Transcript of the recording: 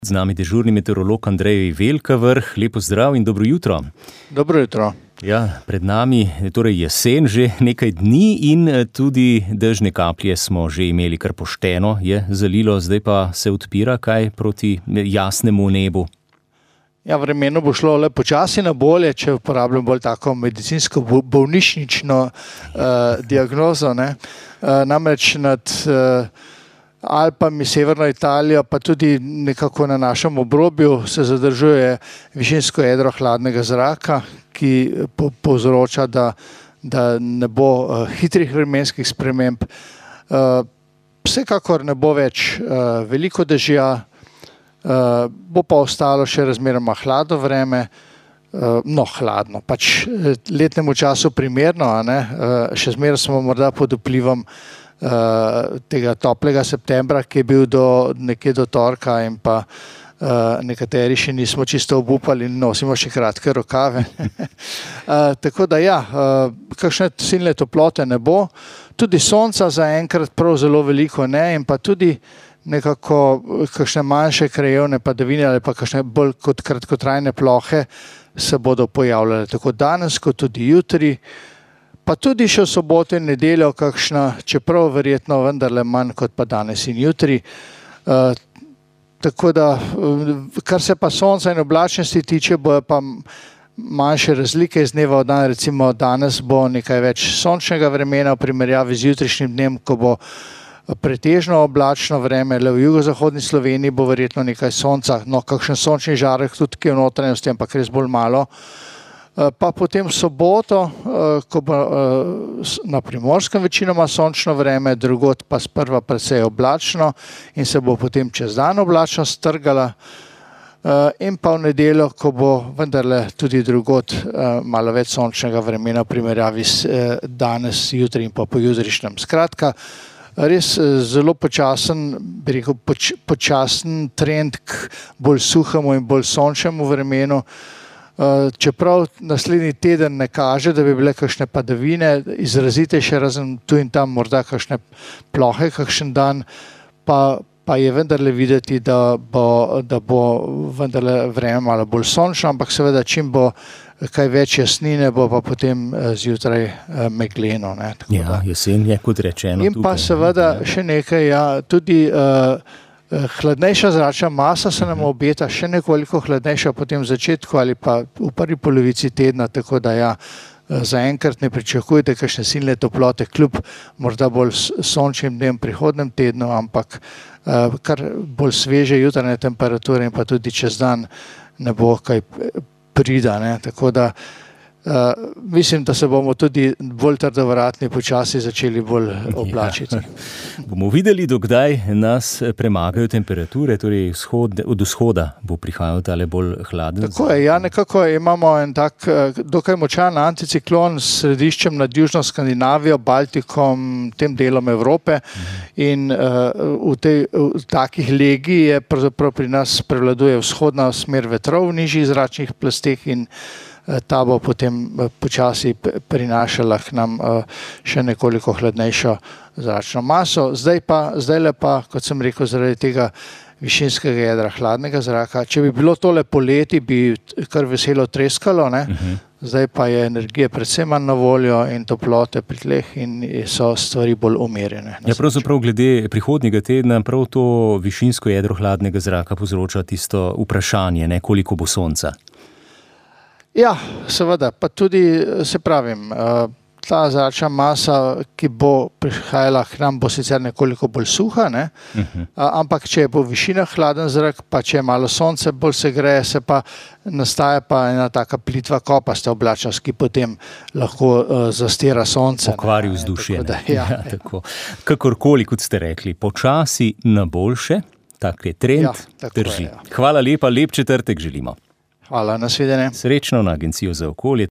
Z nami dežurni meteorolog Andrej Velkavrh. Lepo zdrav in dobro jutro. Dobro jutro. Ja, pred nami torej jesen že nekaj dni in tudi dežne kaplje smo že imeli, kar pošteno je zalilo, zdaj pa se odpira kaj proti jasnemu nebu. Ja, vremenu bo šlo le počasi na bolje, če uporabljam bolj tako medicinsko bolnišnično diagnozo, ne. Namreč nad Alpami, severno Italijo, pa tudi nekako na našem obrobju se zadržuje višinsko jedro hladnega zraka, ki povzroča, da ne bo hitrih vremenskih sprememb. Vsekakor ne bo več veliko dežja, bo pa ostalo še razmeroma hladno vreme, hladno, pač letnemu času primerno, a ne, še zmeraj smo morda pod vplivom tega toplega septembra, ki je bil nekje do torka in pa nekateri še nismo čisto obupali in nosimo še kratke rokave. Tako da ja, kakšne silne toplote ne bo, tudi sonca zaenkrat prav zelo veliko ne in pa tudi nekako kakšne manjše krajevne padavine ali pa kakšne bolj kot kratkotrajne plohe se bodo pojavljale tako danes kot tudi jutri. Pa tudi še v soboto in nedeljo kakšna, čeprav verjetno vendarle manj kot pa danes in jutri. Tako da, kar se pa sonca in oblačnosti tiče, bojo pa manjše razlike iz dneva v dan. Recimo danes bo nekaj več sončnega vremena v primerjavi z jutrišnjim dnem, ko bo pretežno oblačno vreme, le v jugozahodni Sloveniji bo verjetno nekaj sonca, kakšen sončni žarek tudi v notranjosti, ampak res bolj malo. Pa potem v soboto, ko bo na Primorskem večinoma sončno vreme, drugod pa sprva precej oblačno in se bo potem čez dan oblačnost strgala. In pa v nedeljo, ko bo vendarle tudi drugod malo več sončnega vremena v primerjavi s danes, jutri in pa pojutrišnjem. Skratka, res zelo počasen, bi rekel, počasen trend k bolj suhemu in bolj sončnemu vremenu. Čeprav naslednji teden ne kaže, da bi bile kakšne padavine, izrazitejše, razen tu in tam morda kakšne plohe, kakšen dan, pa je vendarle videti, da bo vendarle vreme malo bolj sončno, ampak seveda čim bo kaj več jasnine, bo pa potem zjutraj megleno. Ja, jesen je kot rečeno. In pa seveda še nekaj, ja, tudi hladnejša zračna masa se nam obeta, še nekoliko hladnejša potem v začetku ali pa v prvi polovici tedna, tako da ja, zaenkrat ne pričakujte kakšne silne toplote, kljub morda bolj sončnim dnem v prihodnjem tednu, ampak kar bolj sveže jutranje temperature in pa tudi čez dan ne bo kaj prida, ne, tako da mislim, da se bomo tudi bolj trdovratni počasi začeli bolj oblačiti. Ja. Bomo videli, do kdaj nas premagajo temperature, torej od vzhoda bo prihajal tale bolj hladen. Tako je, ja, nekako imamo en tak dokaj močan anticiklon s središčem nad južno Skandinavijo, Baltikom, tem delom Evrope in v takih legiji je pravzaprav pri nas prevladuje vzhodna smer vetrov v nižjih zračnih plasteh in ta bo potem počasi prinašala k nam še nekoliko hladnejšo zračno maso. Zdajle pa, kot sem rekel, zaradi tega višinskega jedra hladnega zraka, če bi bilo tole poleti, bi kar veselo treskalo, ne? Zdaj pa je energije predvsem manj na voljo in toplote pri tleh in so stvari bolj umirjene. Ja, pravzaprav glede prihodnjega tedna prav to višinsko jedro hladnega zraka povzroča tisto vprašanje, ne, koliko bo sonca. Ja, seveda, pa tudi, se pravim, ta zračna masa, ki bo prihajala k nam, bo sicer nekoliko bolj suha, ne? Ampak če bo v višinah hladen zrak, pa če je malo sonce, bolj se greje, se pa nastaja pa ena taka plitva kopasta oblačnost, ki potem lahko zastira sonce. Pokvari vzdušje. Ja, tako. Kakorkoli, kot ste rekli, počasi na boljše, tak je trend, ja, drži. Je, ja. Hvala lepa, lep četrtek želimo. Hvala, nasvidenje. Srečno na Agencijo za okolje.